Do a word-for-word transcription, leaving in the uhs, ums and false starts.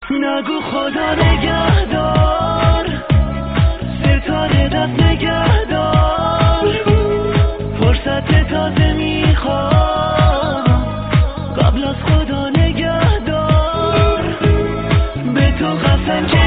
نگو خدا نگهدار، ستاره دست نگهدار، فرصت تازه میخوام قبل از خدا نگهدار، به تو قسم که